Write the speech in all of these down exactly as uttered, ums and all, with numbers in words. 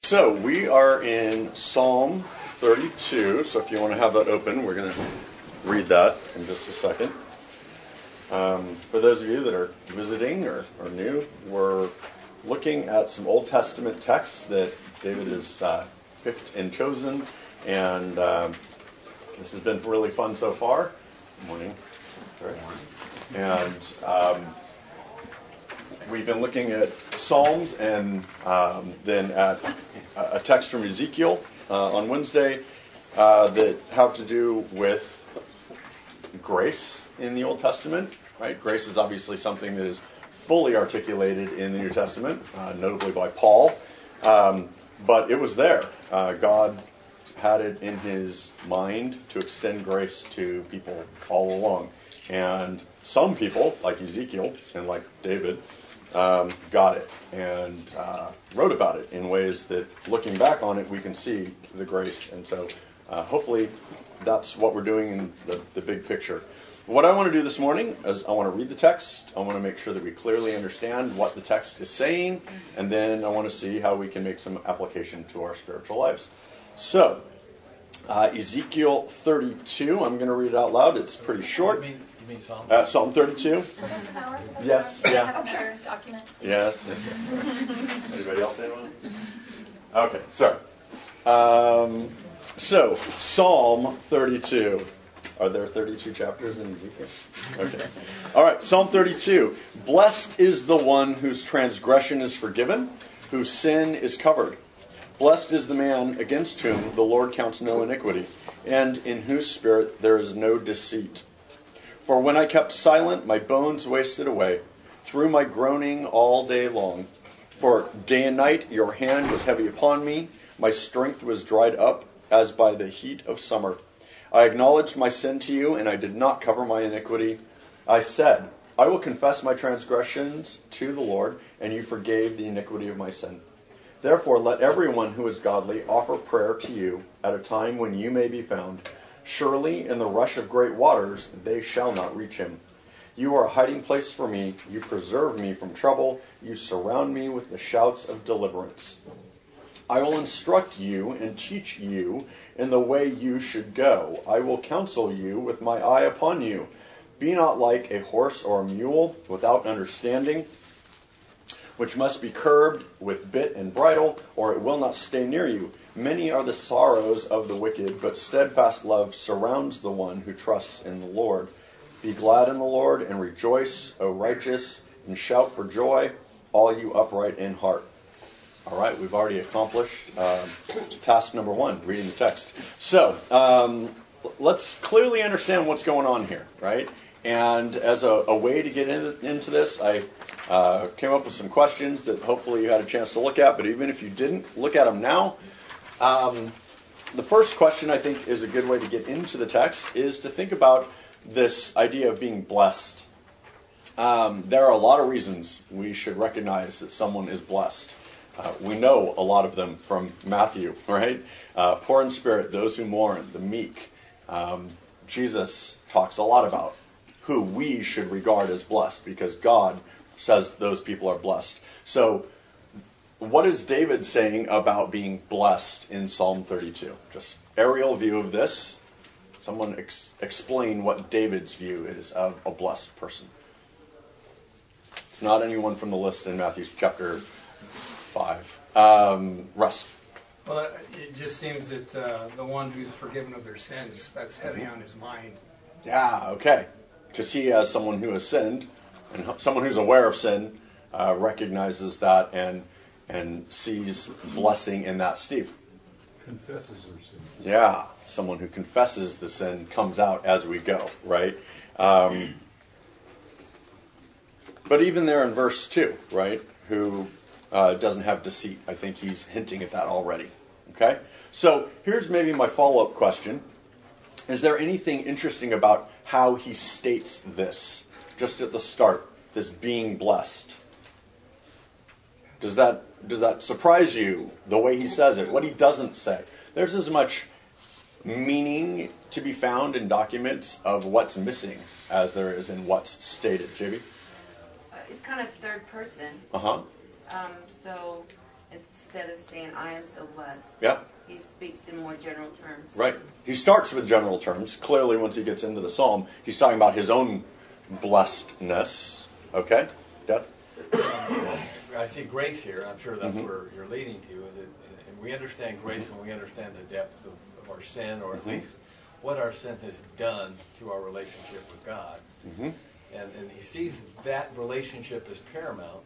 So we are in Psalm thirty-two, so if you want to have that open, we're going to read that in just a second. Um, for those of you that are visiting or, or new, we're looking at some Old Testament texts that David has uh, picked and chosen, and um, this has been really fun so far. Good morning. Good morning. And um, we've been looking at Psalms and um, then at a text from Ezekiel uh, on Wednesday uh, that have to do with grace in the Old Testament. Right? Grace is obviously something that is fully articulated in the New Testament, uh, notably by Paul. Um, but it was there. Uh, God had it in his mind to extend grace to people all along. And some people, like Ezekiel and like David, um, got it and uh, wrote about it in ways that, looking back on it, we can see the grace. And so uh, hopefully that's what we're doing in the, the big picture. What I want to do this morning is I want to read the text. I want to make sure that we clearly understand what the text is saying. And then I want to see how we can make some application to our spiritual lives. So, uh, Ezekiel thirty-two, I'm going to read it out loud. It's pretty short. You mean, you mean Psalm? Uh, Psalm thirty-two. Yes, yeah. Have a bigger document. Yes. Anybody else say one? Okay, sorry. Um, so, Psalm thirty-two. Are there thirty-two chapters in Ezekiel? Okay. All right, Psalm thirty-two. Blessed is the one whose transgression is forgiven, whose sin is covered. Blessed is the man against whom the Lord counts no iniquity, and in whose spirit there is no deceit. For when I kept silent, my bones wasted away, through my groaning all day long. For day and night your hand was heavy upon me, my strength was dried up, as by the heat of summer. I acknowledged my sin to you, and I did not cover my iniquity. I said, I will confess my transgressions to the Lord, and you forgave the iniquity of my sin. Therefore, let everyone who is godly offer prayer to you at a time when you may be found. Surely in the rush of great waters they shall not reach him. You are a hiding place for me. You preserve me from trouble. You surround me with the shouts of deliverance. I will instruct you and teach you in the way you should go. I will counsel you with my eye upon you. Be not like a horse or a mule without understanding, which must be curbed with bit and bridle, or it will not stay near you. Many are the sorrows of the wicked, but steadfast love surrounds the one who trusts in the Lord. Be glad in the Lord and rejoice, O righteous, and shout for joy, all you upright in heart. All right, we've already accomplished um, task number one, reading the text. So, um, let's clearly understand what's going on here, right? And as a, a way to get in, into this, I uh, came up with some questions that hopefully you had a chance to look at, but even if you didn't, look at them now. Um, the first question I think is a good way to get into the text is to think about this idea of being blessed. Um, there are a lot of reasons we should recognize that someone is blessed. Uh, we know a lot of them from Matthew, right? Uh, poor in spirit, those who mourn, the meek. Um, Jesus talks a lot about who we should regard as blessed because God says those people are blessed. So what is David saying about being blessed in Psalm thirty-two? Just aerial view of this. Someone ex- explain what David's view is of a blessed person. It's not anyone from the list in Matthew chapter five. Um, Russ. Well, it just seems that uh, the one who's forgiven of their sins, that's heavy on his mind. Yeah, okay. Because he, as someone who has sinned, and someone who's aware of sin, uh, recognizes that and and sees blessing in that. Steve? Confesses their sins. Yeah, someone who confesses the sin comes out as we go, right? Um, but even there in verse two, right, who uh, doesn't have deceit. I think he's hinting at that already, okay? So here's maybe my follow-up question. Is there anything interesting about how he states this, just at the start, this being blessed? Does that does that surprise you, the way he says it, what he doesn't say? There's as much meaning to be found in documents of what's missing as there is in what's stated. J B? Uh, it's kind of third person. Uh-huh. Um, so it's instead of saying, I am so blessed, Yeah. he speaks in more general terms. Right. He starts with general terms. Clearly, once he gets into the psalm, he's talking about his own blessedness. Okay? Dad? I see grace here. I'm sure that's Mhm. where you're leading to. That- And we understand grace when we understand the depth of, of our sin, or at Mhm. least what our sin has done to our relationship with God. Mm-hmm. And, and he sees that relationship as paramount,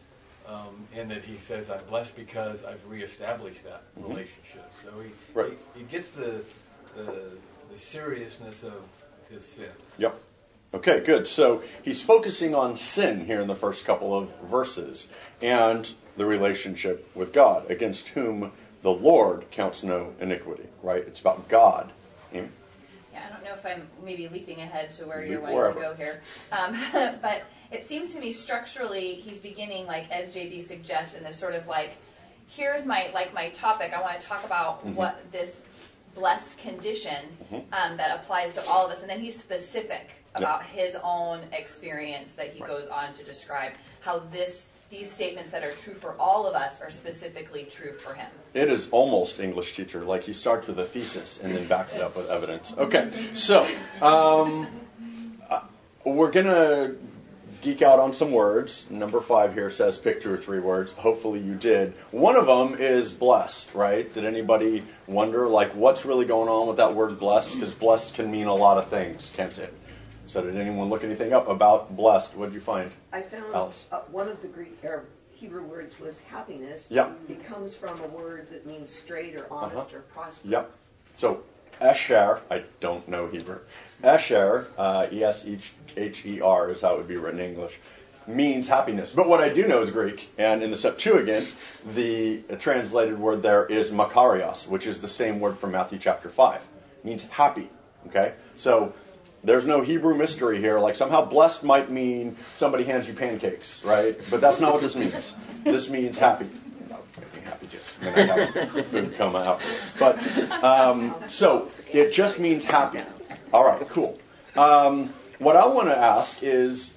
um, and that he says, I'm blessed because I've reestablished that Mhm. relationship. So he, Right. he, he gets the, the, the seriousness of his sins. Yep. Okay, good. So he's focusing on sin here in the first couple of verses and the relationship with God, against whom the Lord counts no iniquity, right? It's about God. Amy? Yeah, I don't know if I'm maybe leaping ahead to where you're Leap wanting wherever. to go here. Um, but it seems to me structurally he's beginning, like as J B suggests, in this sort of like, here's my like my topic. I want to talk about Mhm. what this blessed condition Mhm. um, that applies to all of us. And then he's specific Yeah. about his own experience that he Right. goes on to describe how this these statements that are true for all of us are specifically true for him. It is almost English teacher. Like he starts with a thesis and then backs it up with evidence. Okay, so um, uh, we're going to geek out on some words. Number five here says pick two or three words. Hopefully you did. One of them is blessed, right? Did anybody wonder, like, what's really going on with that word blessed? Because blessed can mean a lot of things, can't it? So did anyone look anything up about blessed? What did you find? I found Alice. uh, one of the Greek or Hebrew words was happiness. Yeah. It comes from a word that means straight or honest Uh-huh. or prosperous. Yep. So, Esher, I don't know Hebrew. Esher, uh, E S H E R is how it would be written in English, means happiness. But what I do know is Greek, and in the Septuagint, the translated word there is makarios, which is the same word from Matthew chapter five. It means happy. Okay? So, there's no Hebrew mystery here. Like somehow blessed might mean somebody hands you pancakes, right? But that's not what this means. This means happy. No, make me happy just when I have food come out. But um, so it just means happy. All right, cool. Um, what I want to ask is,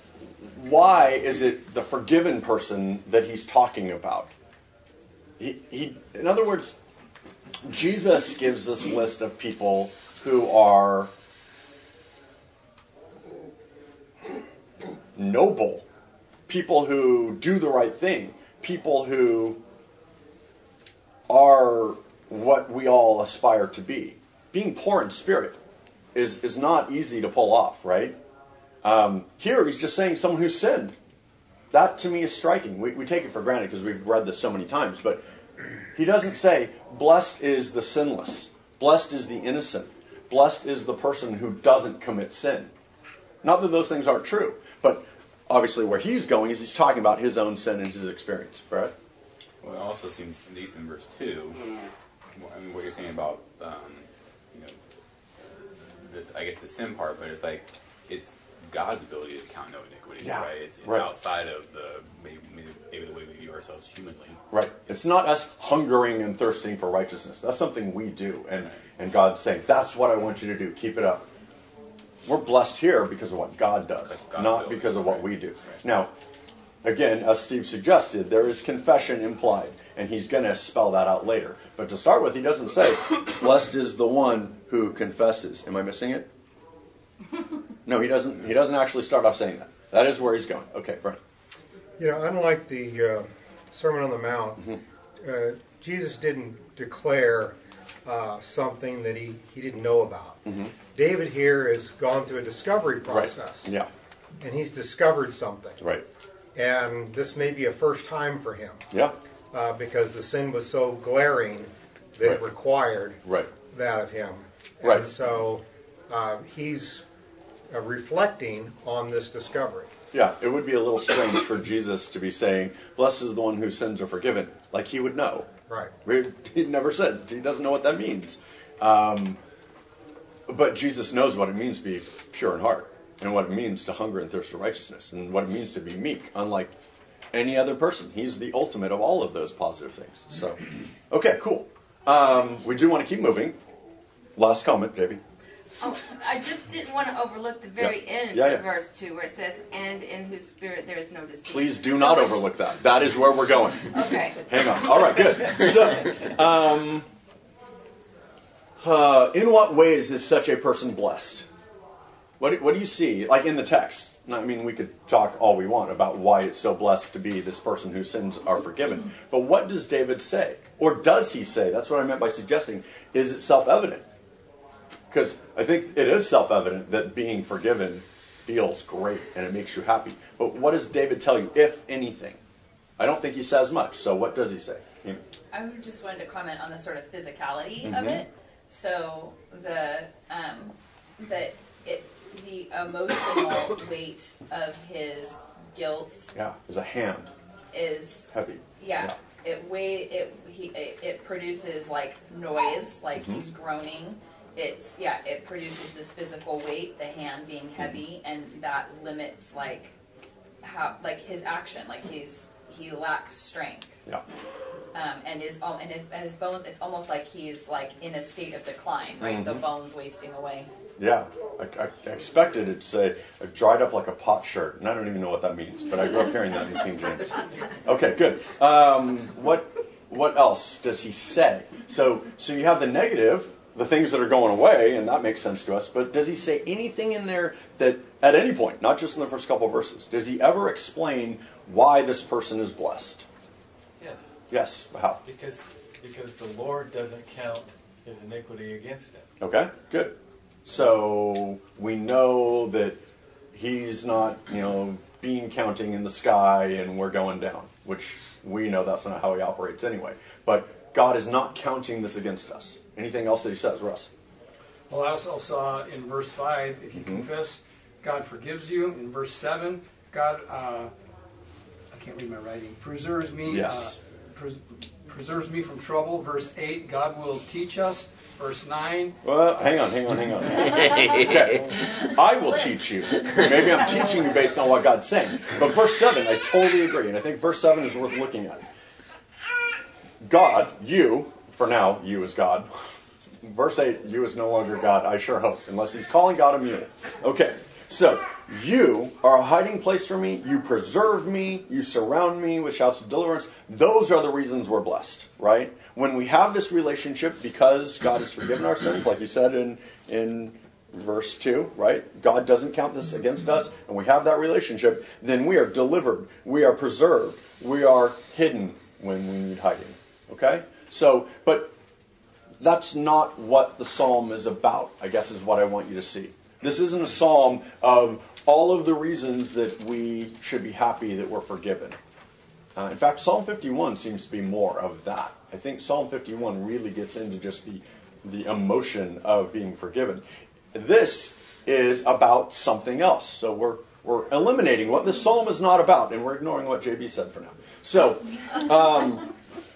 why is it the forgiven person that he's talking about? He, he, in other words, Jesus gives this list of people who are noble, people who do the right thing, people who are what we all aspire to be. Being poor in spirit is, is not easy to pull off, right? Um, here he's just saying someone who sinned. That to me is striking. We, we take it for granted because we've read this so many times, but he doesn't say, blessed is the sinless, blessed is the innocent, blessed is the person who doesn't commit sin. Not that those things aren't true, but obviously where he's going is he's talking about his own sin and his experience. Brad? Well, it also seems, at least in verse two, I mean, what you're saying about, um, you know, the, I guess the sin part, but it's like, it's God's ability to count no iniquity, Yeah, right? It's, it's right. outside of the, maybe, maybe, maybe the way we view ourselves humanly. Right. It's not us hungering and thirsting for righteousness. That's something we do. And, Right. and God's saying, that's what I want you to do. Keep it up. We're blessed here because of what God does, That's God's not ability, because of what right. we do. Right. Now, again, as Steve suggested, there is confession implied, and he's going to spell that out later. But to start with, he doesn't say, blessed is the one who confesses. Am I missing it? No, he doesn't. He doesn't actually start off saying that. That is where he's going. Okay, Brian. You know, unlike the uh, Sermon on the Mount, Mhm. uh, Jesus didn't declare uh, something that he, he didn't know about. Mhm. David here has gone through a discovery process, Right. Yeah. and he's discovered something. Right. And this may be a first time for him, Yeah. uh, because the sin was so glaring that Right. it required Right. that of him. Right. And so uh, he's uh, reflecting on this discovery. Yeah, it would be a little strange for Jesus to be saying, blessed is the one whose sins are forgiven. Like he would know. Right. He never said. He doesn't know what that means. Um, but Jesus knows what it means to be pure in heart, and what it means to hunger and thirst for righteousness, and what it means to be meek, unlike any other person. He's the ultimate of all of those positive things. So, okay, cool. Um, we do want to keep moving. Last comment, J B. Oh, I just didn't want to overlook the very Yeah. end Yeah, of yeah. verse two where it says, and in whose spirit there is no deceit. Please do not So it's- overlook that. That is where we're going. Okay. Hang on. All right, good. So, um, uh, in what ways is such a person blessed? What do, what do you see, like in the text? I mean, we could talk all we want about why it's so blessed to be this person whose sins are forgiven. But what does David say? Or does he say? That's what I meant by suggesting. Is it self-evident? Because I think it is self-evident that being forgiven feels great and it makes you happy. But what does David tell you, if anything? I don't think he says much. So what does he say? You know. I just wanted to comment on the sort of physicality Mhm. of it. So the um, the it the emotional weight of his guilt Yeah, there's a hand. is Heavy. yeah, it weigh it he it, it produces like noise, like Mhm. he's groaning. It's yeah, it produces this physical weight, the hand being heavy, and that limits like how like his action, like he's he lacks strength. Yeah. Um, and his oh, and his and his bones. It's almost like he's like in a state of decline, right? The Mhm. bones wasting away. Yeah. I, I I expected it to say uh, dried up like a pot shirt, and I don't even know what that means, but I grew up hearing that in King James. Okay, good. Um, what what else does he say? So so you have the negative, the things that are going away, and that makes sense to us. But does he say anything in there that, at any point, not just in the first couple of verses, does he ever explain why this person is blessed? Yes. Yes. How? Because because the Lord doesn't count his iniquity against him. Okay, good. So we know that he's not, you know, bean counting in the sky and we're going down, which we know that's not how he operates anyway. But God is not counting this against us. Anything else that he says, Russ? Well, I also saw in verse five, if you Mhm. confess, God forgives you. In verse seven, God, uh, I can't read my writing, preserves me. Yes. Uh, pres- preserves me from trouble. Verse eight, God will teach us. Verse nine, Well, hang on, hang on, hang on. Okay. I will teach you. Maybe I'm teaching you based on what God's saying. But verse seven, I totally agree. And I think verse seven is worth looking at. God, you, for now, you is God. Verse eight, you is no longer God, I sure hope. Unless he's calling God a mule. Okay. So, you are a hiding place for me. You preserve me. You surround me with shouts of deliverance. Those are the reasons we're blessed, right? When we have this relationship, because God has forgiven our sins, like you said in, in verse two, right? God doesn't count this against us, and we have that relationship, then we are delivered. We are preserved. We are hidden when we need hiding, okay? So, but that's not what the psalm is about, I guess is what I want you to see. This isn't a psalm of all of the reasons that we should be happy that we're forgiven. Uh, in fact, Psalm fifty-one seems to be more of that. I think Psalm fifty-one really gets into just the, the emotion of being forgiven. This is about something else. So we're, we're eliminating what the psalm is not about, and we're ignoring what J B said for now. So, um,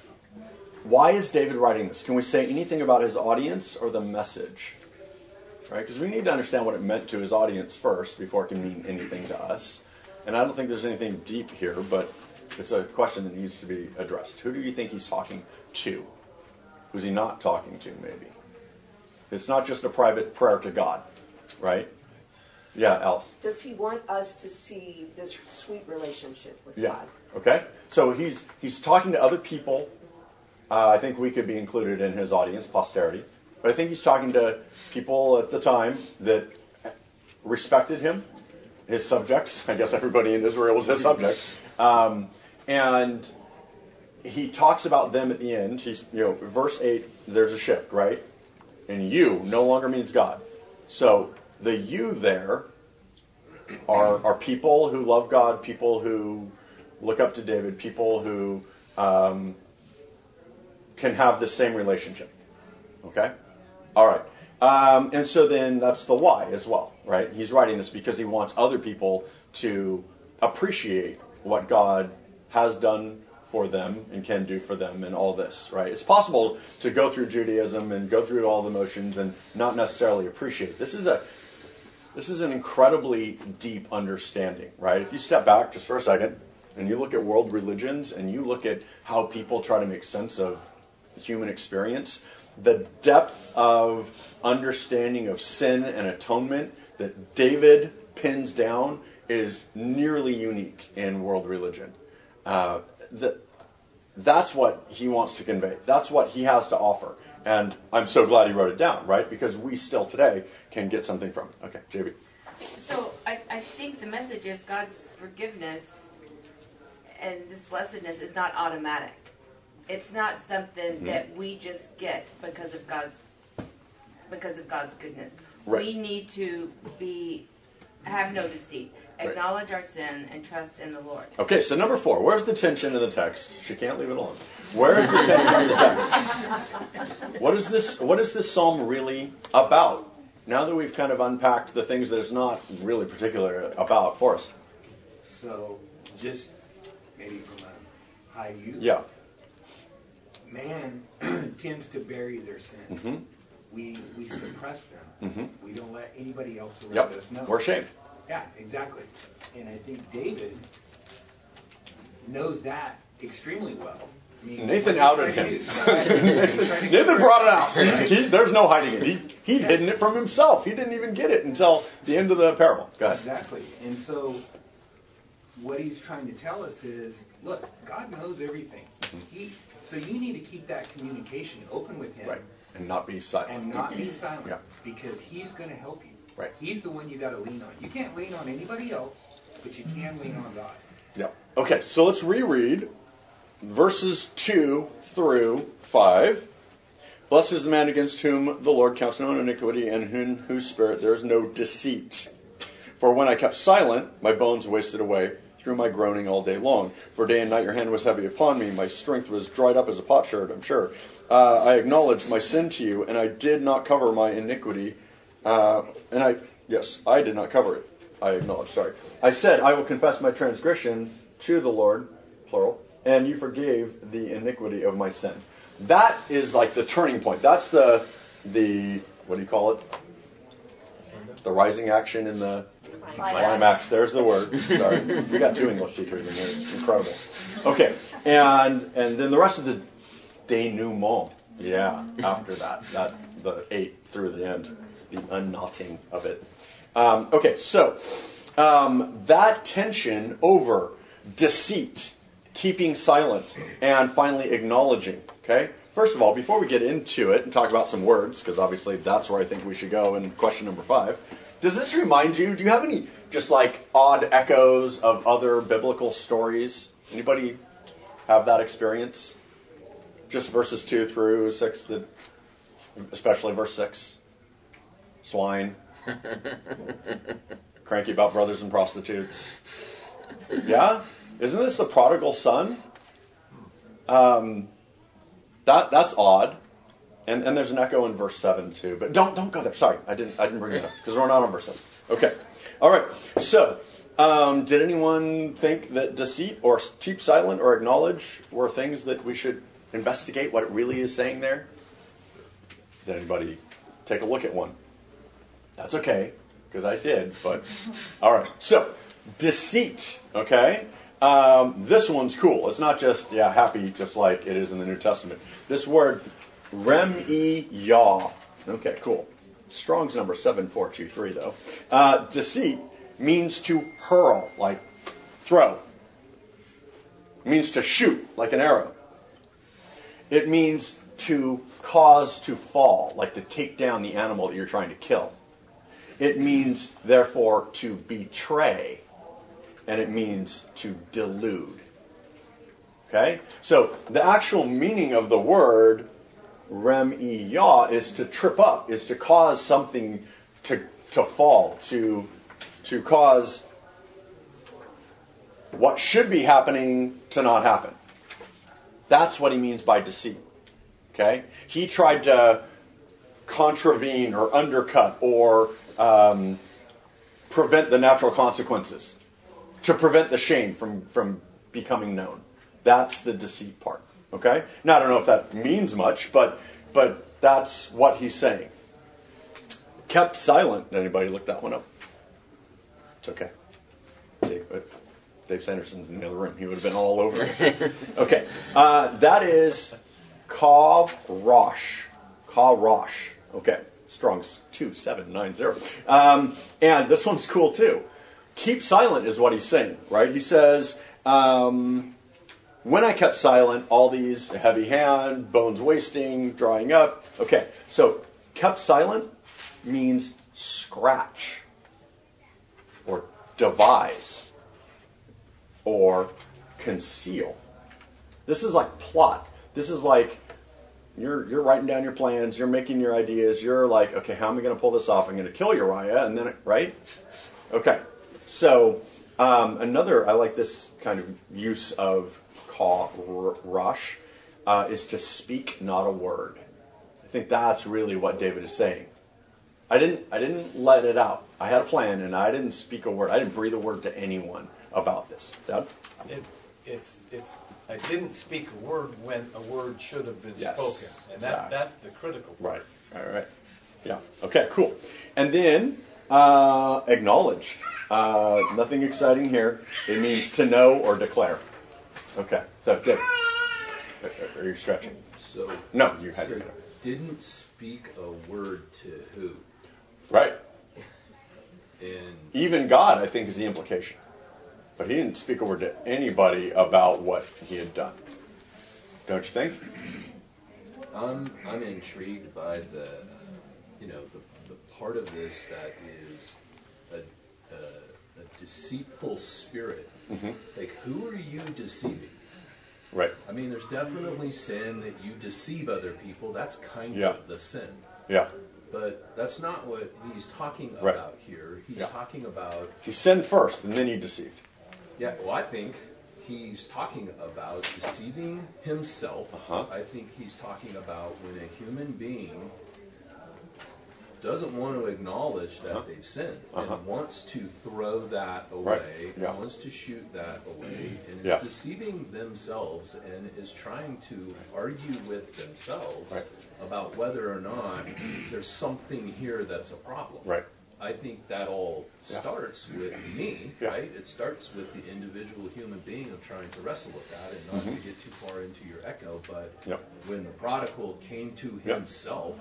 why is David writing this? Can we say anything about his audience or the message? Right? Because we need to understand what it meant to his audience first before it can mean anything to us. And I don't think there's anything deep here, but it's a question that needs to be addressed. Who do you think he's talking to? Who's he not talking to, maybe? It's not just a private prayer to God, right? Yeah, Alice. Does he want us to see this sweet relationship with Yeah. God? Okay. So he's he's talking to other people. Uh, I think we could be included in his audience, posterity. But I think he's talking to people at the time that respected him, his subjects. I guess everybody in Israel was his subject. Um, and he talks about them at the end. He's, you know, verse eight, there's a shift, right? And you no longer means God. So the you there are, are people who love God, people who look up to David, people who um, can have the same relationship. Okay? All right. Um, and so then that's the why as well, right? He's writing this because he wants other people to appreciate what God has done for them and can do for them and all this, right? It's possible to go through Judaism and go through all the motions and not necessarily appreciate. This is a this is an incredibly deep understanding, right? If you step back just for a second and you look at world religions and you look at how people try to make sense of human experience. The depth of understanding of sin and atonement that David pins down is nearly unique in world religion. Uh, the, that's what he wants to convey. That's what he has to offer. And I'm so glad he wrote it down, right? Because we still today can get something from it. Okay, J B. So I, I think the message is God's forgiveness and this blessedness is not automatic. It's not something mm-hmm. that we just get because of God's because of God's goodness. Right. We need to be have no deceit, acknowledge right. our sin, and trust in the Lord. Okay, so number four. Where's the tension in the text? She can't leave it alone. Where's the tension in the text? What is this? What is this psalm really about? Now that we've kind of unpacked the things that it's not really particular about for us. So, just maybe from a high view. Yeah. Man tends to bury their sin. Mm-hmm. We we suppress them. Mm-hmm. We don't let anybody else around Yep. us know. We're ashamed. Yeah, exactly. And I think David knows that extremely well. I mean, Nathan what outed he's him. trying to do- yeah, he's trying to get Nathan rid- brought it out. He, there's no hiding it. He, he'd hidden it from himself. He didn't even get it until the end of the parable. Go ahead. Exactly. And so what he's trying to tell us is, look, God knows everything. He, so you need to keep that communication open with him. Right. And not be silent. And not be silent. Yeah. Because he's going to help you. Right. He's the one you got to lean on. You can't lean on anybody else, but you can lean on God. Yeah. Okay, so let's reread verses two through five. Blessed is the man against whom the Lord counts no iniquity, and in whose spirit there is no deceit. For when I kept silent, my bones wasted away through my groaning all day long. For day and night your hand was heavy upon me. My strength was dried up as a potsherd, I'm sure. Uh, I acknowledged my sin to you, and I did not cover my iniquity. Uh, and I, yes, I did not cover it. I acknowledge, sorry. I said, I will confess my transgression to the Lord, plural, and you forgave the iniquity of my sin. That is like the turning point. That's the, the what do you call it? The rising action in the climax. climax. There's the word. Sorry. We got two English teachers in here. It's incredible. Okay. And and then the rest of the denouement. Yeah, after that. That the eight through the end. The unknotting of it. Um, okay, so um, that tension over deceit, keeping silent, and finally acknowledging. Okay? First of all, before we get into it and talk about some words, because obviously that's where I think we should go in question number five, does this remind you, do you have any just like odd echoes of other biblical stories? Anybody have that experience? Just verses two through six, that, especially verse six. Swine. Cranky about brothers and prostitutes. Yeah? Isn't this the prodigal son? Um, that that's odd. And and there's an echo in verse seven too. But don't don't go there. Sorry, I didn't I didn't bring it up because we're not on verse seven. Okay. All right. So, um, did anyone think that deceit or keep silent or acknowledge were things that we should investigate what it really is saying there? Did anybody take a look at one? That's okay, because I did, but all right. So, deceit, okay? Um, this one's cool. It's not just, yeah, happy, just like it is in the New Testament. This word, rem-e-yah. Okay, cool. Strong's number seven four two three, though. Uh, deceit means to hurl, like throw. It means to shoot, like an arrow. It means to cause to fall, like to take down the animal that you're trying to kill. It means, therefore, to betray, and it means to delude. Okay? So, the actual meaning of the word rem-e-yah is to trip up, is to cause something to to fall, to to cause what should be happening to not happen. That's what he means by deceit. Okay? He tried to contravene or undercut or um, prevent the natural consequences, to prevent the shame from, from becoming known. That's the deceit part. Okay? Now, I don't know if that means much, but but that's what he's saying. Kept silent. Anybody look that one up? It's okay. See, but Dave Sanderson's in the other room. He would have been all over this. Okay. Uh, that is Ka Rosh. Ka Rosh. Okay. Strong's two seven nine zero. Um, and this one's cool too. Keep silent is what he's saying, right? He says, um, when I kept silent, all these heavy hand, bones wasting, drying up. Okay, so kept silent means scratch or devise or conceal. This is like plot. This is like You're you're writing down your plans. You're making your ideas. You're like, okay, how am I going to pull this off? I'm going to kill Uriah, and then right? Okay. So um, another, I like this kind of use of ka rosh, uh, is to speak not a word. I think that's really what David is saying. I didn't I didn't let it out. I had a plan, and I didn't speak a word. I didn't breathe a word to anyone about this. Dad? It, it's it's. I didn't speak a word when a word should have been Yes, spoken, and that, exactly. that's the critical part. Right. All right. Yeah. Okay. Cool. And then uh, acknowledge. Uh, nothing exciting here. It means to know or declare. Okay. So, Dick, are you stretching? So No, you had so your didn't speak a word to who? right. And Even God, I think, is the implication. But he didn't speak a word to anybody about what he had done. Don't you think? I'm I'm intrigued by the you know the, the part of this that is a, a, a deceitful spirit. Mm-hmm. Like, who are you deceiving? Right. I mean, there's definitely sin that you deceive other people. That's kind Yeah. of the sin. Yeah. But that's not what he's talking about Right. here. He's Yeah. talking about, He sinned first, and then he deceived. yeah, well, I think he's talking about deceiving himself. Uh-huh. I think he's talking about when a human being doesn't want to acknowledge that Uh-huh. they've sinned Uh-huh. and wants to throw that Right. away, Yeah. wants to shoot that away, and is Yeah. deceiving themselves and is trying to argue with themselves Right. about whether or not there's something here that's a problem. Right. I think that all Yeah. starts with me, Yeah. right? It starts with the individual human being of trying to wrestle with that and not Mhm. to get too far into your echo. But Yep. when the prodigal came to Yep. himself,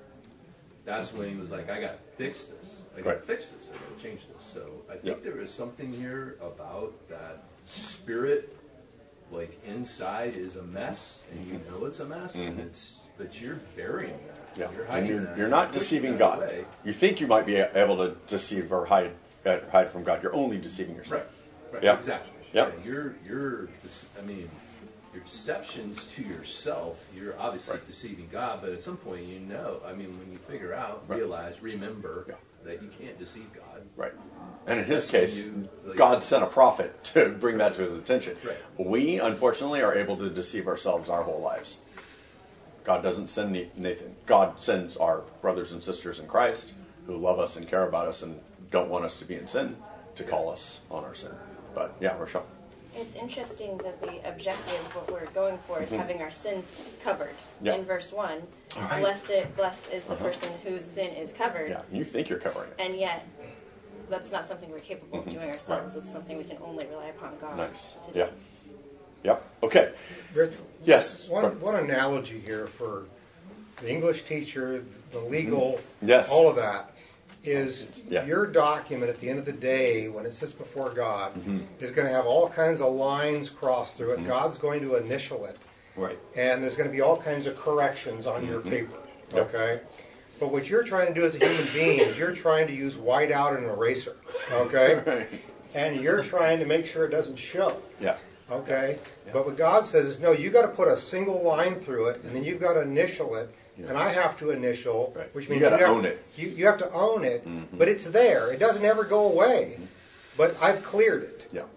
that's when he was like, I got to fix this. I got to Right. fix this. I got to change this. So I think Yep. there is something here about that spirit, like inside is a mess, and you know it's a mess, and Mhm. it's but you're burying that. Yeah. You're And hiding you're, that. you're not pushing deceiving that God. away. You think you might be able to deceive or hide uh, hide from God. You're only deceiving yourself. Right. Right. Yeah. Exactly. Yeah. Yeah, Your your dece- I mean, your deceptions to yourself. You're obviously Right. deceiving God, but at some point, you know. I mean, when you figure out, Right. realize, remember Yeah. that you can't deceive God. Right. And in his That's when case, you, like- God sent a prophet to bring that to his attention. Right. We, unfortunately, are able to deceive ourselves our whole lives. God doesn't send Nathan. God sends our brothers and sisters in Christ who love us and care about us and don't want us to be in sin to call us on our sin. But yeah, Rochelle. It's interesting that the objective, what we're going for, is Mhm. having our sins covered. Yeah. In verse one, All right. blessed, it, blessed is the Uh-huh. person whose sin is covered, Yeah, you think you're covering it. and yet that's not something we're capable Mhm. of doing ourselves. Right. It's something we can only rely upon God Nice. to do. Yeah. Yep. Okay. Rich, Yes. one, one analogy here for the English teacher, the legal, Yes. all of that, is Yeah. your document at the end of the day, when it sits before God, Mhm. is going to have all kinds of lines crossed through it. Mhm. God's going to initial it. Right. And there's going to be all kinds of corrections on your Mhm. paper. Yep. Okay? But what you're trying to do as a human being is you're trying to use whiteout and eraser. Okay? Right. And you're trying to make sure it doesn't show. Yeah. Okay? But what God says is, no, you got to put a single line through it, and then you've got to initial it, Yeah. and I have to initial, Right. which You means gotta have, own it. You, you have to own it, Mhm. but it's there. It doesn't ever go away. But I've cleared it, Yeah.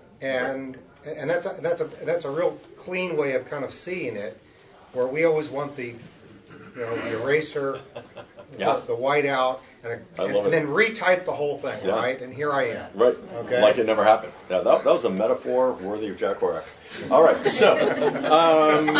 and and that's a, that's a that's a real clean way of kind of seeing it, where we always want the you know the eraser, Yeah. the, the whiteout, and, I and, love and it. then retype the whole thing, Yeah. right? And here I am. Right. Okay. Like it never happened. Yeah, that, that was a metaphor worthy of Jack Horak. All right. So, um,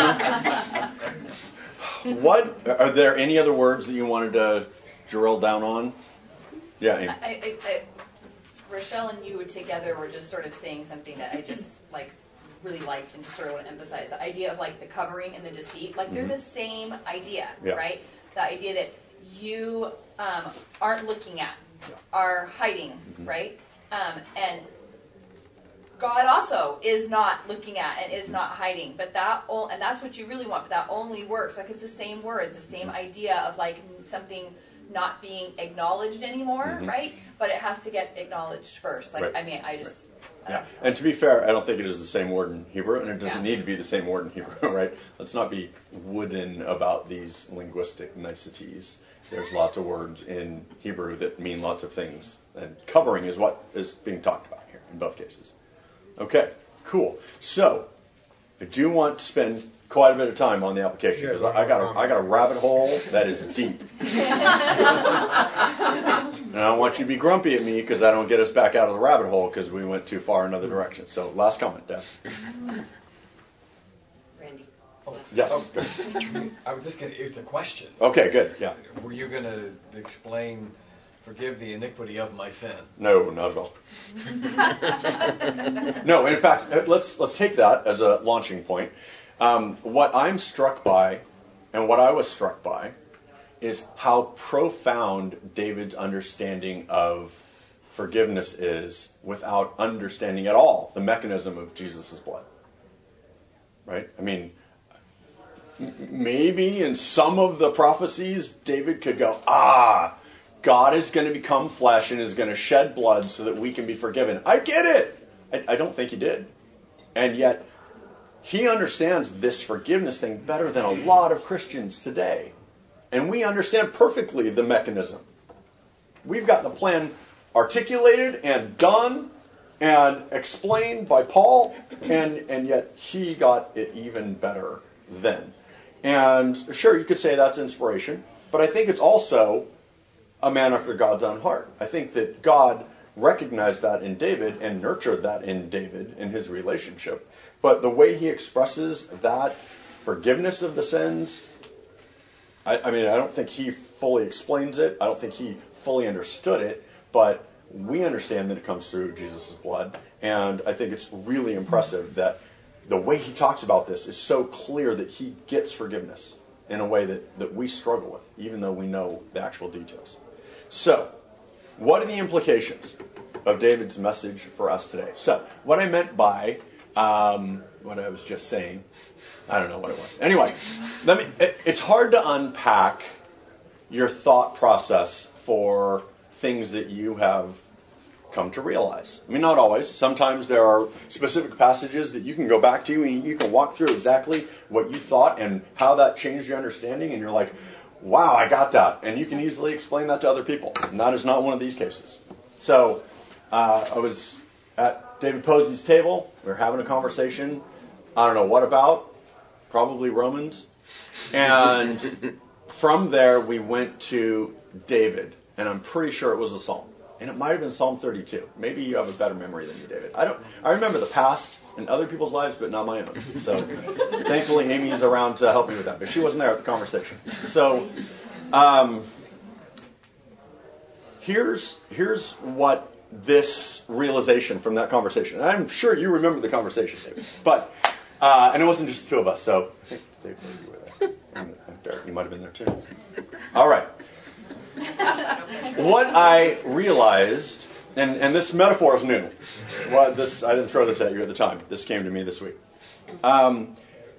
what are there any other words that you wanted to drill down on? Yeah. Amy. I, I, I, Rochelle and you together were just sort of saying something that I just like really liked and just sort of want to emphasize the idea of like the covering and the deceit. Like they're Mhm. the same idea, Yeah. right? The idea that you um, aren't looking at, are hiding, Mhm. right? Um, and God also is not looking at and is not hiding, but that o- and that's what you really want. But that only works like it's the same words, the same idea of like something not being acknowledged anymore, Mhm. right? But it has to get acknowledged first. Like Right. I mean, I just I Yeah, don't know. and to be fair, I don't think it is the same word in Hebrew, and it doesn't Yeah. need to be the same word in Hebrew, right? Let's not be wooden about these linguistic niceties. There's lots of words in Hebrew that mean lots of things, and covering is what is being talked about here in both cases. Okay, cool. So, I do want to spend quite a bit of time on the application, because I got a, I got a rabbit hole that is deep. And I don't want you to be grumpy at me because I don't get us back out of the rabbit hole because we went too far another direction. So, last comment, Deb. Randy. Yes. Oh, I was just gonna, it's a question. Okay, good, yeah. Were you gonna explain, forgive the iniquity of my sin? No, not at all. No, in fact, let's let's take that as a launching point. Um, what I'm struck by, and what I was struck by, is how profound David's understanding of forgiveness is without understanding at all the mechanism of Jesus' blood. Right? I mean, m- maybe in some of the prophecies, David could go, ah, God is going to become flesh and is going to shed blood so that we can be forgiven. I get it. I, I don't think he did. And yet, he understands this forgiveness thing better than a lot of Christians today. And we understand perfectly the mechanism. We've got the plan articulated and done and explained by Paul, and, and yet he got it even better then. And sure, you could say that's inspiration, but I think it's also a man after God's own heart. I think that God recognized that in David and nurtured that in David in his relationship. But the way he expresses that forgiveness of the sins, I, I mean, I don't think he fully explains it. I don't think he fully understood it, but we understand that it comes through Jesus' blood. And I think it's really impressive that the way he talks about this is so clear that he gets forgiveness in a way that, that we struggle with, even though we know the actual details. So, what are the implications of David's message for us today? So, what I meant by um, what I was just saying, I don't know what it was. Anyway, let me. It, it's hard to unpack your thought process for things that you have come to realize. I mean, not always. Sometimes there are specific passages that you can go back to and you can walk through exactly what you thought and how that changed your understanding, and you're like, wow, I got that. And you can easily explain that to other people. And that is not one of these cases. So, uh, I was at David Posey's table. We were having a conversation. I don't know what about. Probably Romans. And from there, we went to David. And I'm pretty sure it was a psalm. And it might have been Psalm thirty-two. Maybe you have a better memory than you, David. I don't. I remember the past in other people's lives, but not my own. So, thankfully, Amy is around to help me with that. But she wasn't there at the conversation. So, um, here's here's what this realization from that conversation. And I'm sure you remember the conversation, David. But uh, and it wasn't just the two of us. So, I think David, you were there. And Barrett, you might have been there too. All right. What I realized, and, and this metaphor is new. Well, this I didn't throw this at you at the time. This came to me this week. Um,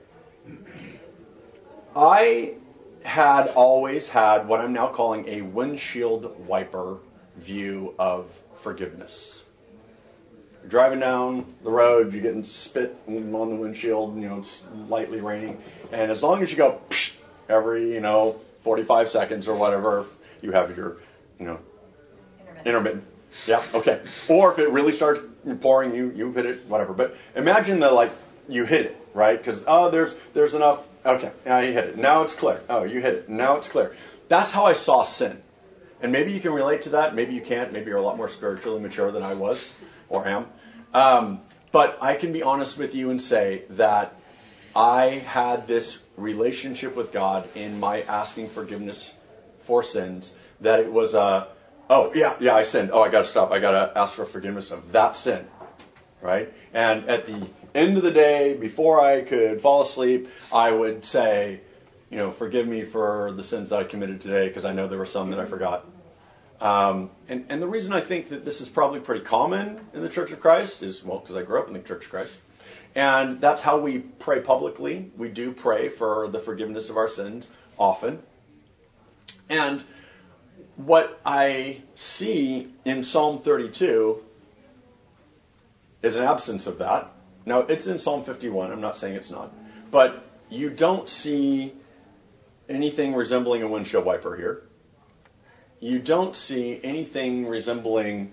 I had always had what I'm now calling a windshield wiper view of forgiveness. You're driving down the road, you're getting spit on the windshield, you know, it's lightly raining, and as long as you go psh, every, you know, forty-five seconds or whatever, you have your, you know, intermittent. intermittent. Yeah, okay. Or if it really starts pouring, you you hit it, whatever. But imagine that, like, you hit it, right? Because, oh, there's there's enough. Okay, now you hit it. Now it's clear. Oh, you hit it. Now it's clear. That's how I saw sin. And maybe you can relate to that. Maybe you can't. Maybe you're a lot more spiritually mature than I was or am. Um, but I can be honest with you and say that I had this relationship with God in my asking forgiveness for sins, that it was, uh, oh, yeah, yeah, I sinned. Oh, I got to stop. I got to ask for forgiveness of that sin, right? And at the end of the day, before I could fall asleep, I would say, you know, forgive me for the sins that I committed today, because I know there were some that I forgot. Um, and, and the reason I think that this is probably pretty common in the Church of Christ is, well, because I grew up in the Church of Christ. And that's how we pray publicly. We do pray for the forgiveness of our sins often. And what I see in Psalm thirty-two is an absence of that. Now, it's in Psalm fifty-one. I'm not saying it's not. But you don't see anything resembling a windshield wiper here. You don't see anything resembling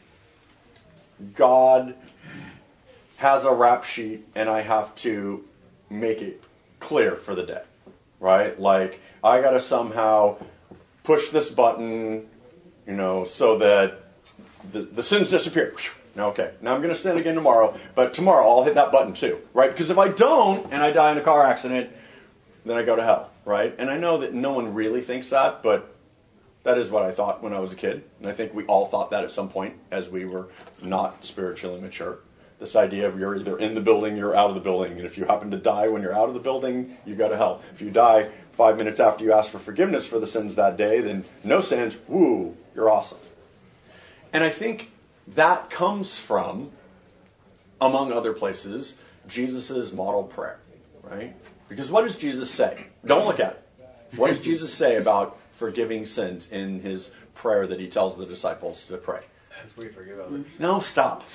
God has a rap sheet and I have to make it clear for the day, right? Like, I got to somehow push this button, you know, so that the, the sins disappear. Okay, now I'm going to sin again tomorrow, but tomorrow I'll hit that button too, right? Because if I don't and I die in a car accident, then I go to hell, right? And I know that no one really thinks that, but that is what I thought when I was a kid. And I think we all thought that at some point as we were not spiritually mature. This idea of you're either in the building, you're out of the building. And if you happen to die when you're out of the building, you go to hell. If you die five minutes after you ask for forgiveness for the sins that day, then no sins, woo, you're awesome. And I think that comes from, among other places, Jesus' model prayer, right? Because what does Jesus say? Don't look at it. What does Jesus say about forgiving sins in his prayer that he tells the disciples to pray? As we forgive others. No, stop.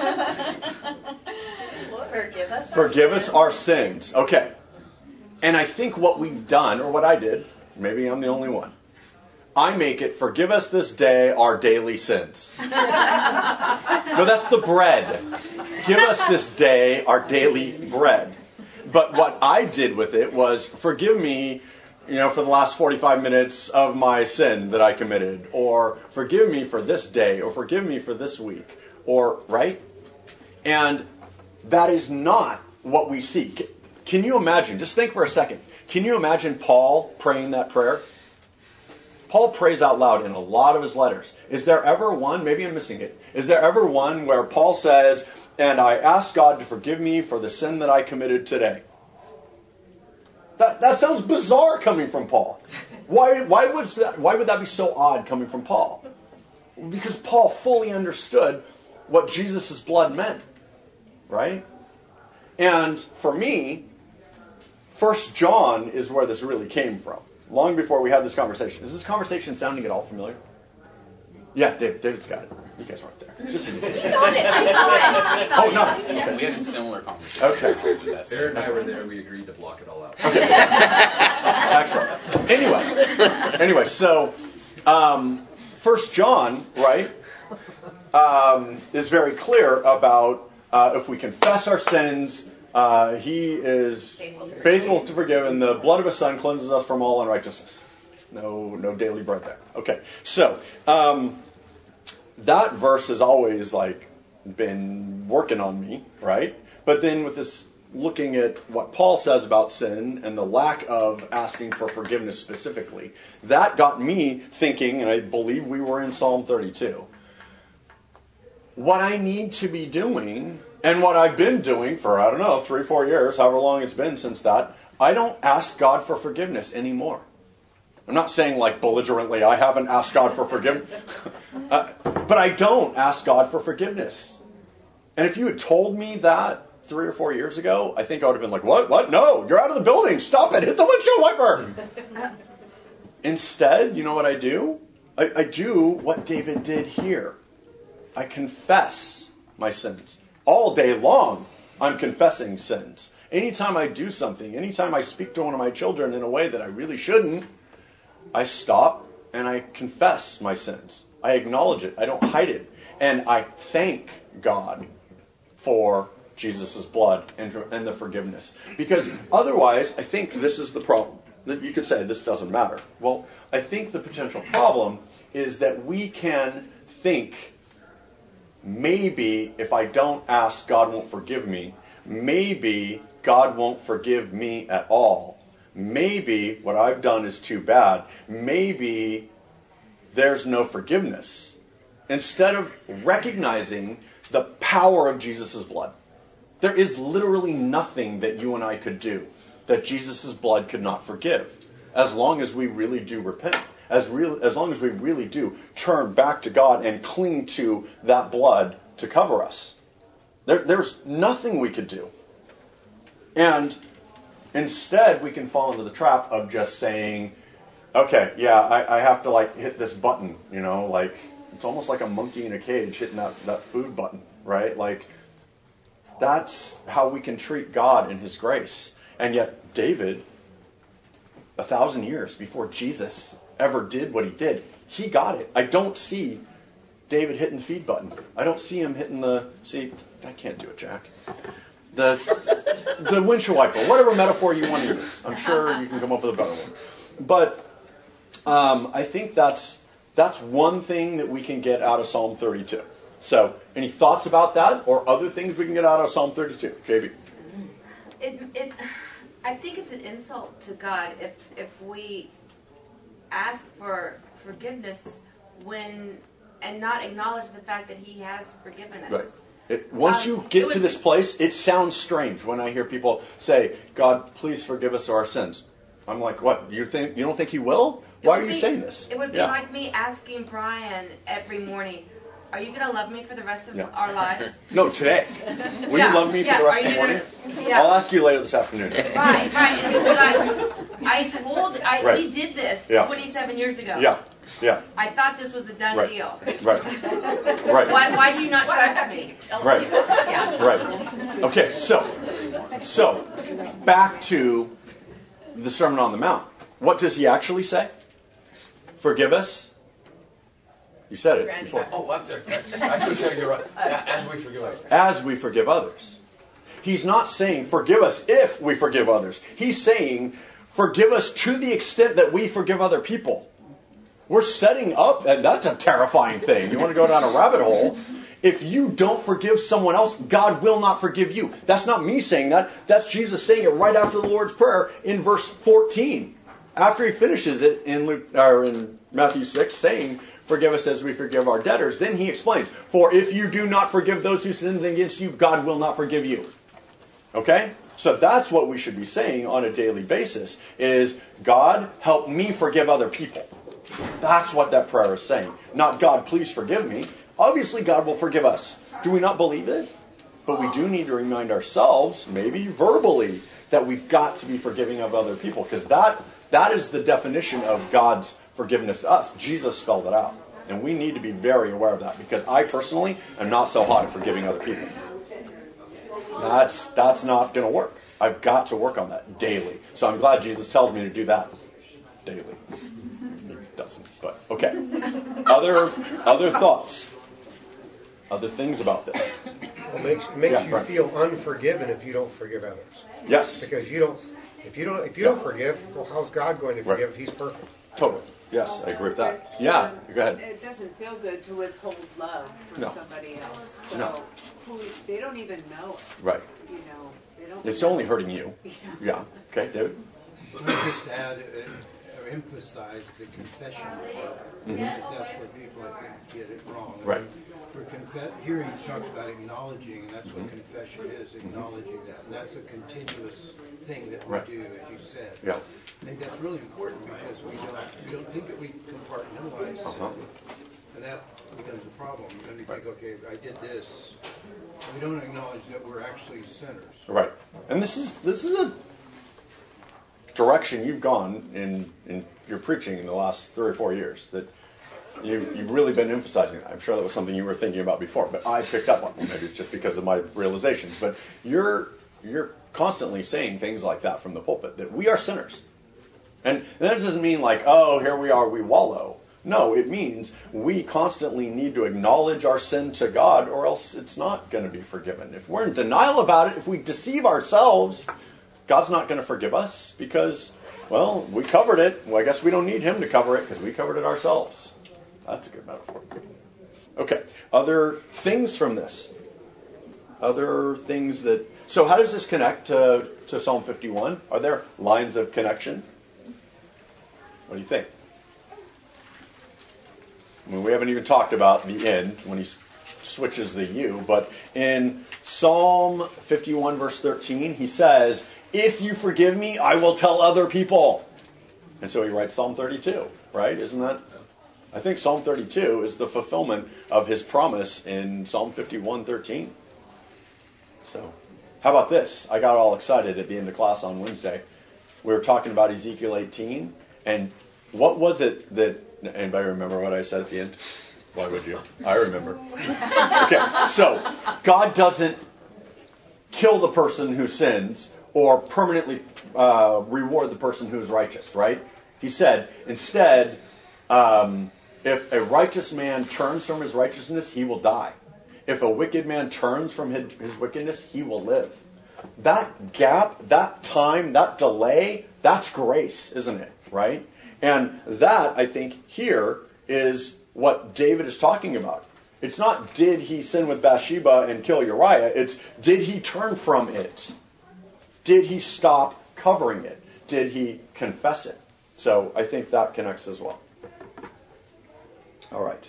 Forgive us. Forgive our us sins. our sins. Okay. And I think what we've done, or what I did, maybe I'm the only one, I make it, forgive us this day our daily sins. No, that's the bread. Give us this day our daily bread. But what I did with it was, forgive me, you know, for the last forty-five minutes of my sin that I committed, or forgive me for this day, or forgive me for this week, or, right? And that is not what we see. Can you imagine, just think for a second, can you imagine Paul praying that prayer? Paul prays out loud in a lot of his letters. Is there ever one, maybe I'm missing it, is there ever one where Paul says, and I ask God to forgive me for the sin that I committed today? That, that sounds bizarre coming from Paul. Why, why, would that, why would that be so odd coming from Paul? Because Paul fully understood what Jesus' blood meant, right? And for me, First John is where this really came from, long before we had this conversation. Is this conversation sounding at all familiar? Yeah, David, David's got it. You guys weren't there. Just me. He got it. I saw it. He got Oh, no. it. Yes. We had a similar conversation. Okay. Sarah and I were there. We agreed to block it all out. Excellent. Anyway, anyway, so um, First John, right, um, is very clear about uh, if we confess our sins, uh, he is Faithful to faithful to forgive, and the blood of his Son cleanses us from all unrighteousness. No, no daily bread there. Okay, so um, that verse has always like been working on me, right? But then with this, looking at what Paul says about sin and the lack of asking for forgiveness specifically, that got me thinking, and I believe we were in Psalm thirty-two, what I need to be doing, and what I've been doing for, I don't know, three, four years, however long it's been since that, I don't ask God for forgiveness anymore. I'm not saying like belligerently, I haven't asked God for forgiveness. uh, but I don't ask God for forgiveness. And if you had told me that three or four years ago, I think I would have been like, what? What? No, you're out of the building. Stop it. Hit the windshield wiper. Instead, you know what I do? I, I do what David did here. I confess my sins. All day long, I'm confessing sins. Anytime I do something, anytime I speak to one of my children in a way that I really shouldn't, I stop and I confess my sins. I acknowledge it. I don't hide it. And I thank God for Jesus' blood and, and the forgiveness. Because otherwise, I think this is the problem. That you could say this doesn't matter. Well, I think the potential problem is that we can think, maybe if I don't ask, God won't forgive me. Maybe God won't forgive me at all. Maybe what I've done is too bad. Maybe there's no forgiveness. Instead of recognizing the power of Jesus' blood. There is literally nothing that you and I could do that Jesus' blood could not forgive, as long as we really do repent, as, real, as long as we really do turn back to God and cling to that blood to cover us. There, there's nothing we could do. And instead, we can fall into the trap of just saying, okay, yeah, I, I have to like hit this button, you know, like it's almost like a monkey in a cage hitting that, that food button, right? Like, that's how we can treat God in His grace. And yet, David, a thousand years before Jesus ever did what he did, he got it. I don't see David hitting the feed button. I don't see him hitting the, see, I can't do it, Jack. The the windshield wiper, whatever metaphor you want to use. I'm sure you can come up with a better one. But um, I think that's that's one thing that we can get out of Psalm thirty-two. So, any thoughts about that, or other things we can get out of Psalm thirty-two? J B. It, it, I think it's an insult to God if if we ask for forgiveness when and not acknowledge the fact that He has forgiven us. Right. It, once Um, you it get would to this be- place, it sounds strange when I hear people say, "God, please forgive us our sins." I'm like, "What? You think you don't think He will? It Why would are you be- saying this?" It would be Yeah. like me asking Brian every morning, "Are you going to love me for the rest of Yeah. our lives?" No, today. Will Yeah, you love me yeah, for the rest are of the you morning? gonna- yeah. I'll ask you later this afternoon. Right, right. And he'd be like, I told, I, Right. we did this Yeah. twenty-seven years ago. Yeah, yeah, I thought this was a done Right. deal. right, right, Why, why do you not trust me? right, Yeah. right. Okay, so, so back to the Sermon on the Mount. What does He actually say? Forgive us. You said it before. Oh, what the? I just said you're right. As we forgive others. As we forgive others. He's not saying forgive us if we forgive others. He's saying forgive us to the extent that we forgive other people. We're setting up, and that's a terrifying thing. You want to go down a rabbit hole. If you don't forgive someone else, God will not forgive you. That's not me saying that. That's Jesus saying it right after the Lord's Prayer in verse fourteen. After He finishes it in Luke, or in Matthew six, saying, forgive us as we forgive our debtors. Then He explains, for if you do not forgive those who sin against you, God will not forgive you. Okay? So that's what we should be saying on a daily basis, is God, help me forgive other people. That's what that prayer is saying. Not God, please forgive me. Obviously, God will forgive us. Do we not believe it? But we do need to remind ourselves, maybe verbally, that we've got to be forgiving of other people. Because that that is the definition of God's forgiveness to us. Jesus spelled it out. And we need to be very aware of that. Because I personally am not so hot at forgiving other people. That's, that's not going to work. I've got to work on that daily. So I'm glad Jesus tells me to do that daily. He doesn't, but okay. Other other thoughts? Other things about this? It makes, it makes Yeah, you right. feel unforgiven if you don't forgive others. Yes. Because you don't, if you don't, if you Yeah. don't forgive, well, how's God going to Right. forgive if He's perfect? Totally. Yes, I agree with that. Yeah, go ahead. It doesn't feel good to withhold love from No. somebody else. So No. who, they don't even know it. Right. You know, they don't. It's know. only hurting you. Yeah. Okay, David? Let me just add uh, or emphasize the confession part, Mhm. because that's where people, I think, get it wrong. I Right. mean, For confe- here he talks about acknowledging, and that's what Mhm. confession is, acknowledging that. And that's a continuous thing that we Right. do, as you said. Yeah. I think that's really important because we don't, we don't think that we compartmentalize Uh-huh. sin, and that becomes a problem. And we think, okay, I did this. We don't acknowledge that we're actually sinners. Right. And this is this is a direction you've gone in, in your preaching in the last three or four years. That you've, you've really been emphasizing that. I'm sure that was something you were thinking about before, but I picked up on it. Maybe it's just because of my realizations. But you're you're constantly saying things like that from the pulpit, that we are sinners. And that doesn't mean like, oh, here we are, we wallow. No, it means we constantly need to acknowledge our sin to God, or else it's not going to be forgiven. If we're in denial about it, if we deceive ourselves, God's not going to forgive us because, well, we covered it. Well, I guess we don't need Him to cover it because we covered it ourselves. That's a good metaphor. Okay, other things from this? Other things that... So how does this connect to, to Psalm fifty-one? Are there lines of connection? What do you think? I mean, we haven't even talked about the end when He switches the you, but in Psalm fifty-one, verse thirteen, he says, if you forgive me, I will tell other people. And so he writes Psalm thirty-two, right? Isn't that? I think Psalm thirty-two is the fulfillment of his promise in Psalm fifty-one, thirteen. So, how about this? I got all excited at the end of class on Wednesday. We were talking about Ezekiel eighteen, and what was it that, anybody remember what I said at the end? Why would you? I remember. Okay, so God doesn't kill the person who sins or permanently uh, reward the person who is righteous, right? He said, instead, um, if a righteous man turns from his righteousness, he will die. If a wicked man turns from his, his wickedness, he will live. That gap, that time, that delay, that's grace, isn't it? Right? And that, I think, here is what David is talking about. It's not did he sin with Bathsheba and kill Uriah. It's did he turn from it? Did he stop covering it? Did he confess it? So I think that connects as well. All right.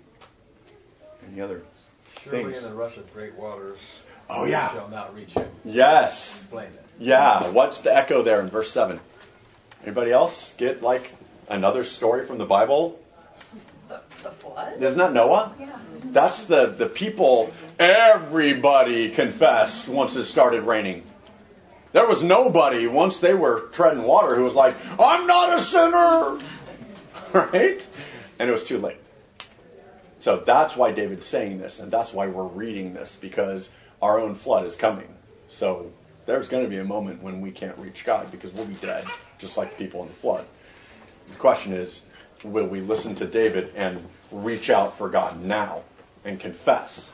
Any other Surely things? in the rush of great waters, Oh, yeah. shall not reach him. Yes. Explain that. Yeah. What's the echo there in verse seven? Anybody else get like another story from the Bible? The, the flood? Isn't that Noah? Yeah. That's the, the people everybody confessed once it started raining. There was nobody, once they were treading water, who was like, I'm not a sinner! Right? And it was too late. So that's why David's saying this, and that's why we're reading this, because our own flood is coming. So there's going to be a moment when we can't reach God, because we'll be dead, just like the people in the flood. The question is, will we listen to David and reach out for God now and confess?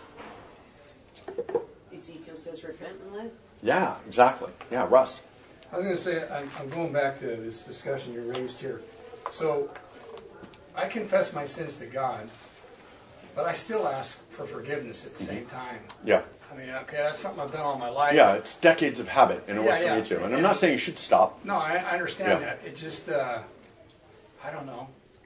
Ezekiel says, repent and live. Yeah, exactly. Yeah, Russ. I was going to say, I'm, I'm going back to this discussion you raised here. So, I confess my sins to God, but I still ask for forgiveness at the same time. Yeah. I mean, okay, that's something I've done all my life. Yeah, it's decades of habit, and it Yeah, was for yeah. me too. And I'm not saying you should stop. No, I, I understand Yeah. that. It just, uh, I don't know.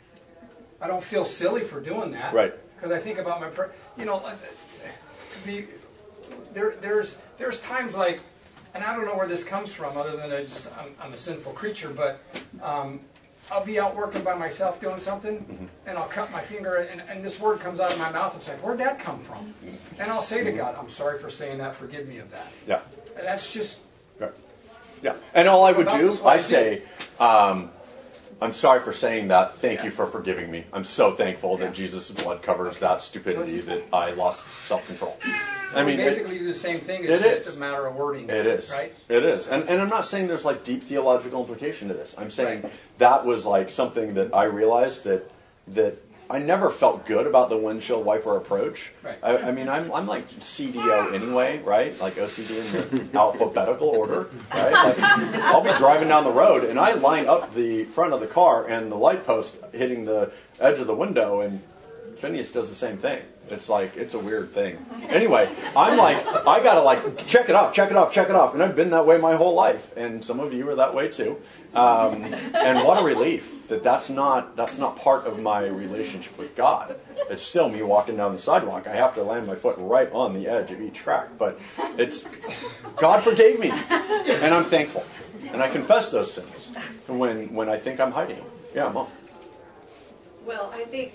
I don't feel silly for doing that. Right. Because I think about my, per- you know, uh, the, there, there's, there's times like, and I don't know where this comes from, other than I just, I'm, I'm a sinful creature, but um, I'll be out working by myself doing something, Mm-hmm. and I'll cut my finger, and, and this word comes out of my mouth. It's like, where'd that come from? And I'll say to God, I'm sorry for saying that. Forgive me of that. Yeah. And that's just. Yeah. Yeah. And all I would About do, this, what I I say, um, I'm sorry for saying that. Thank you for forgiving me. I'm so thankful that Jesus' blood covers that stupidity that I lost self-control. So I mean, we it- basically do the same thing. It's it just is. a matter of wording. It is. Right? It is. And, and I'm not saying there's like deep theological implication to this. I'm saying that was like something that I realized that that I never felt good about the windshield wiper approach. Right. I, I mean, I'm I'm like C D O anyway, right? Like O C D in the alphabetical order, right? Like, I'll be driving down the road and I line up the front of the car and the light post hitting the edge of the window, and Phineas does the same thing. It's like, it's a weird thing. Anyway, I'm like, I gotta like, check it off, check it off, check it off. And I've been that way my whole life. And some of you are that way too. Um, and what a relief that that's not, that's not part of my relationship with God. It's still me walking down the sidewalk. I have to land my foot right on the edge of each crack. But it's, God forgave me. And I'm thankful. And I confess those sins when, when I think I'm hiding. Yeah, Mom. Well, I think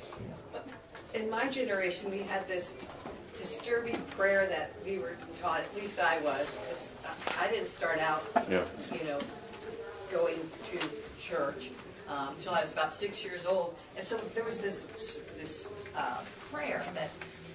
in my generation we had this disturbing prayer that we were taught, at least I was, because I didn't start out, Yeah. you know, going to church um, until I was about six years old. And so there was this this uh, prayer that,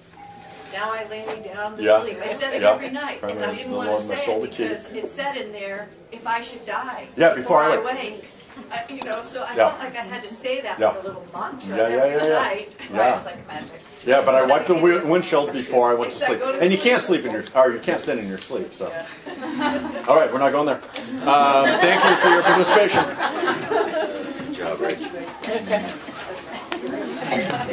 now I lay me down to Yeah. sleep. I said it Yeah. every night, and I didn't The want Lord to my say soul it to keep. because it said in there, if I should die Yeah, before I before I wake. wake. Uh, you know, so I Yeah. felt like I had to say that Yeah. with a little mantra Yeah, yeah, every yeah, yeah. night. Yeah. Right, it's like magic. Yeah, but I wiped the wi- windshield before I went to Except sleep. go to And you sleep. can't sleep in your, or you can't sit in your sleep, so. All right, we're not going there. Um, thank you for your participation. Good job, Rich.